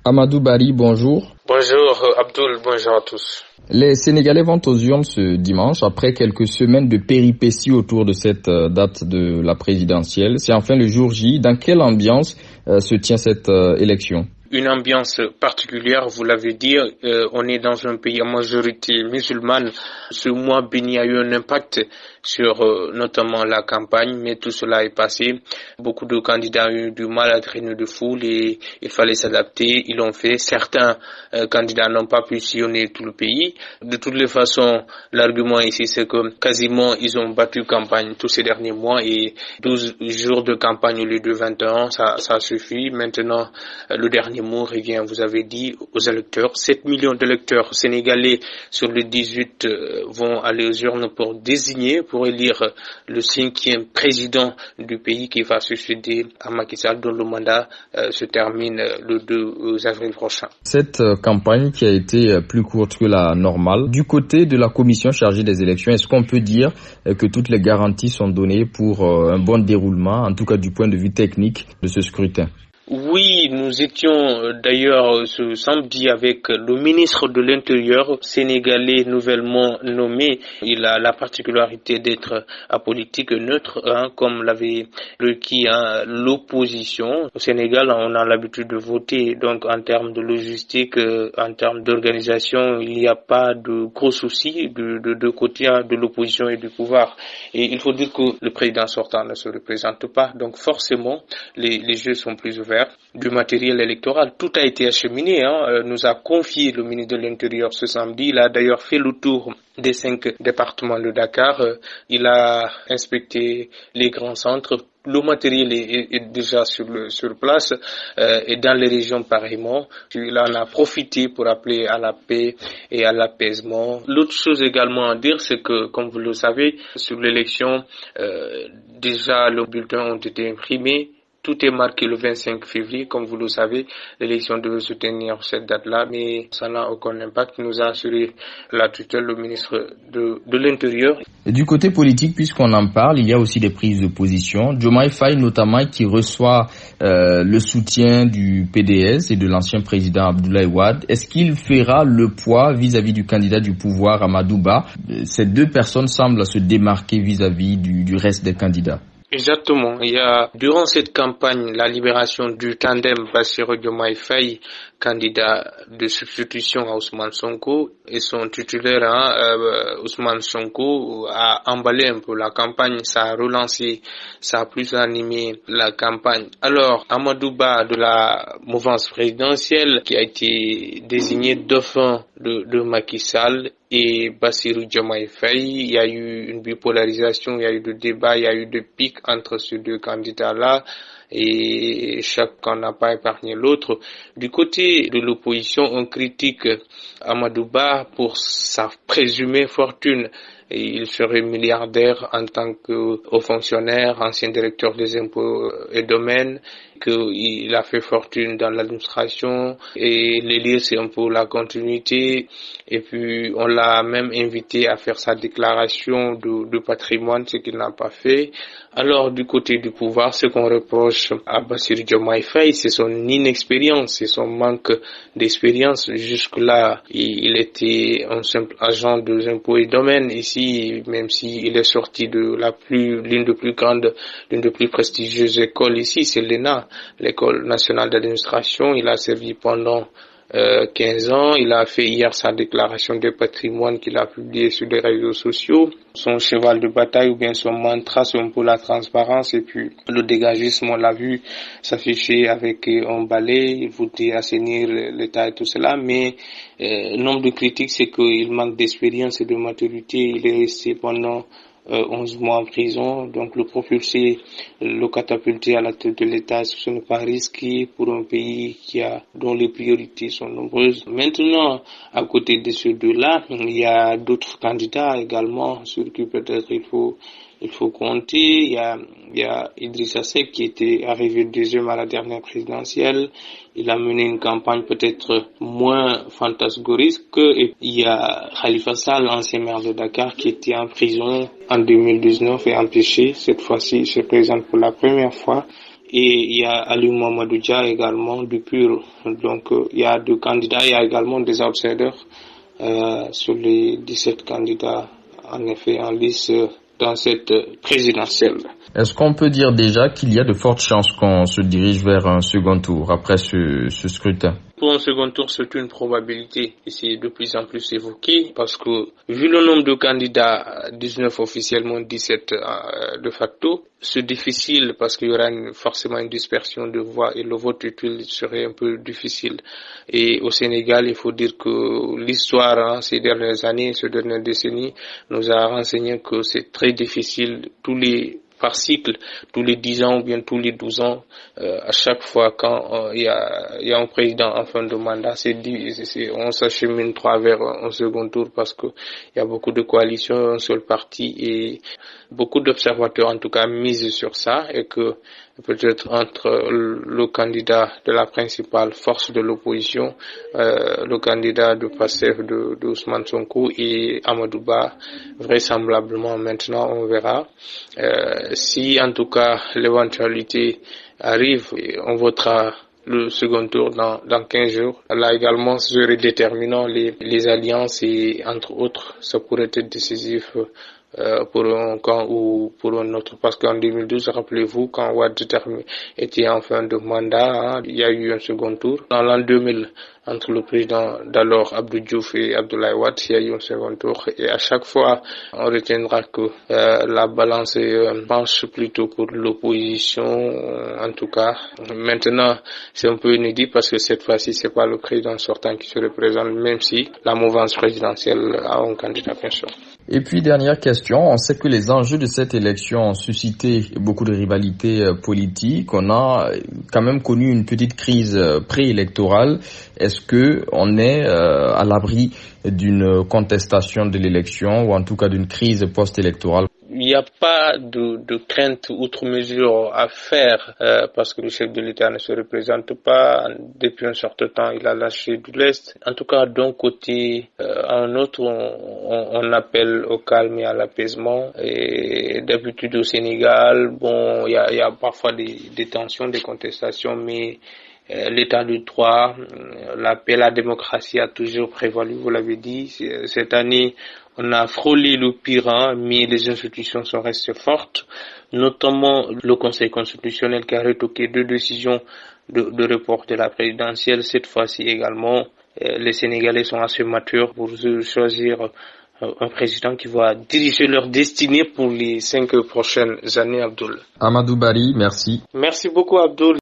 Amadou Barry, bonjour. Bonjour Abdoul, bonjour à tous. Les Sénégalais vont aux urnes ce dimanche après quelques semaines de péripéties autour de cette date de la présidentielle. C'est enfin le jour J. Dans quelle ambiance se tient cette élection ? Une ambiance particulière, vous l'avez dit, on est dans un pays à majorité musulmane. Ce mois béni a eu un impact sur notamment la campagne, mais tout cela est passé. Beaucoup de candidats ont eu du mal à traîner de foule et il fallait s'adapter. Ils l'ont fait. Certains candidats n'ont pas pu sillonner tout le pays. De toutes les façons, l'argument ici, c'est que quasiment ils ont battu campagne tous ces derniers mois et 12 jours de campagne au lieu de 21, ça suffit. Maintenant, le dernier mot revient, vous avez dit, aux électeurs. 7 millions d'électeurs sénégalais sur les 18 vont aller aux urnes pour désigner, pour élire le 5e président du pays qui va succéder à Macky Sall, dont le mandat se termine le 2 avril prochain. Cette campagne qui a été plus courte que la normale, du côté de la commission chargée des élections, est-ce qu'on peut dire que toutes les garanties sont données pour un bon déroulement, en tout cas du point de vue technique de ce scrutin ? Oui, nous étions d'ailleurs ce samedi avec le ministre de l'Intérieur sénégalais nouvellement nommé. Il a la particularité d'être apolitique, neutre, comme l'avait requis l'opposition. Au Sénégal, on a l'habitude de voter, donc en termes de logistique, en termes d'organisation, il n'y a pas de gros soucis de deux côtés, de l'opposition et du pouvoir. Et il faut dire que le président sortant ne se représente pas, donc forcément les jeux sont plus ouverts. Du matériel électoral, tout a été acheminé, nous a confié le ministre de l'Intérieur ce samedi. Il a d'ailleurs fait le tour des 5 départements de Dakar. Il a inspecté les grands centres. Le matériel est déjà sur place et dans les régions pareillement. Il en a profité pour appeler à la paix et à l'apaisement. L'autre chose également à dire, c'est que, comme vous le savez, sur l'élection, déjà les bulletins ont été imprimés. Tout est marqué le 25 février, comme vous le savez. L'élection devait se tenir cette date-là, mais ça n'a aucun impact. Nous a assuré la tutelle, le ministre de l'Intérieur. Et du côté politique, puisqu'on en parle, il y a aussi des prises de position. Diomaye Faye, notamment, qui reçoit le soutien du PDS et de l'ancien président Abdoulaye Wade. Est-ce qu'il fera le poids vis-à-vis du candidat du pouvoir, Amadou Ba ? Ces deux personnes semblent se démarquer vis-à-vis du reste des candidats. Exactement. Il y a, durant cette campagne, la libération du tandem Bassirou Diomaye Faye, candidat de substitution à Ousmane Sonko, et son titulaire, Ousmane Sonko, a emballé un peu la campagne, ça a relancé, ça a plus animé la campagne. Alors, Amadou Ba de la mouvance présidentielle, qui a été désigné dauphin de Macky Sall, et Bassirou Diomaye Faye, il y a eu une bipolarisation, il y a eu des débats, il y a eu des pics entre ces deux candidats-là et chacun n'a pas épargné l'autre. Du côté de l'opposition, on critique Amadou Ba pour sa présumée fortune. Et il serait milliardaire en tant que haut fonctionnaire, ancien directeur des impôts et domaines, qu'il a fait fortune dans l'administration et l'élire c'est un peu la continuité. Et puis on l'a même invité à faire sa déclaration de patrimoine, ce qu'il n'a pas fait. Alors du côté du pouvoir, ce qu'on reproche à Bassirou Diomaye Faye, c'est son inexpérience, c'est son manque d'expérience. Jusque-là, il était un simple agent des impôts et domaines. Ici, même s'il est sorti de l'une des plus prestigieuses écoles ici, c'est l'ENA, l'École nationale d'administration. Il a servi pendant 15 ans. Il a fait hier sa déclaration de patrimoine qu'il a publiée sur les réseaux sociaux. Son cheval de bataille ou bien son mantra, c'est un peu la transparence et puis le dégagisme, on l'a vu s'afficher avec un balai, il voulait assainir l'État et tout cela, mais nombre de critiques, c'est qu'il manque d'expérience et de maturité. Il est resté pendant 11 mois en prison, donc le propulser, le catapulter à la tête de l'État, ce n'est pas risqué pour un pays dont les priorités sont nombreuses. Maintenant, à côté de ces deux-là, il y a d'autres candidats également sur qui peut-être il faut compter. Il y a Idrissa Seck qui était arrivé deuxième à la dernière présidentielle. Il a mené une campagne peut-être moins fantasmagorique. Et il y a Khalifa Sall, ancien maire de Dakar, qui était en prison en 2019 et empêché. Cette fois-ci, il se présente pour la première fois. et il y a Ali Mamadou Dia également du PUR. Donc il y a 2 candidats, il y a également des outsiders sur les 17 candidats en effet en lice dans cette présidentielle. Est-ce qu'on peut dire déjà qu'il y a de fortes chances qu'on se dirige vers un second tour après ce scrutin? Pour un second tour, c'est une probabilité et c'est de plus en plus évoqué parce que vu le nombre de candidats, 19 officiellement, 17 de facto, c'est difficile parce qu'il y aura forcément une dispersion de voix et le vote utile serait un peu difficile. Et au Sénégal, il faut dire que l'histoire, ces dernières années, ces dernières décennies, nous a renseigné que c'est très difficile par cycle, tous les 10 ans ou bien tous les 12 ans, à chaque fois quand il y a un président en fin de mandat, on s'achemine vers un second tour parce que il y a beaucoup de coalitions, un seul parti et beaucoup d'observateurs en tout cas misent sur ça et que peut-être entre le candidat de la principale force de l'opposition, le candidat de PASTEF de Ousmane Sonko et Amadou Ba, vraisemblablement maintenant on verra. Si en tout cas l'éventualité arrive, on votera le second tour dans 15 jours. Là également, serait déterminant les alliances et entre autres, ça pourrait être décisif pour un camp ou pour un autre. Parce qu'en 2012, rappelez-vous, quand Wade était en fin de mandat, il y a eu un second tour. Dans l'an 2000, entre le président d'alors Abdou Diouf et Abdoulaye Wade, il y a eu un second tour. Et à chaque fois, on retiendra que la balance penche plutôt pour l'opposition, en tout cas. Maintenant, c'est un peu inédit parce que cette fois-ci, c'est pas le président sortant qui se représente, même si la mouvance présidentielle a un candidat, bien sûr. Et puis, dernière question, on sait que les enjeux de cette élection ont suscité beaucoup de rivalités politiques. On a quand même connu une petite crise préélectorale. Est-ce que on est à l'abri d'une contestation de l'élection ou en tout cas d'une crise post-électorale? Il n'y a pas de crainte outre mesure à faire parce que le chef de l'État ne se représente pas. Depuis un certain temps, il a lâché de l'Est. En tout cas, d'un côté à un autre, on appelle au calme et à l'apaisement. Et d'habitude au Sénégal, bon, il y a parfois des tensions, des contestations, mais l'état de droit, la paix, la démocratie a toujours prévalu, vous l'avez dit. Cette année, on a frôlé le pire, mais les institutions sont restées fortes, notamment le Conseil constitutionnel qui a retoqué 2 décisions de report de la présidentielle. Cette fois-ci également, les Sénégalais sont assez matures pour choisir un président qui va diriger leur destinée pour les 5 prochaines années, Abdoul. Amadou Bari, merci. Merci beaucoup, Abdoul.